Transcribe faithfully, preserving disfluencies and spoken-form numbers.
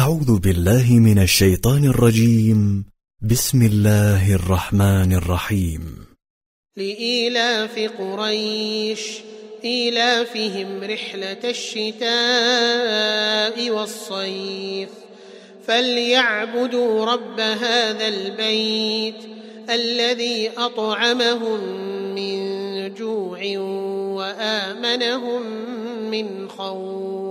أعوذ بالله من الشيطان الرجيم. بسم الله الرحمن الرحيم. لإيلاف قريش إيلافهم رحلة الشتاء والصيف فليعبدوا رب هذا البيت الذي أطعمهم من جوع وآمنهم من خوف.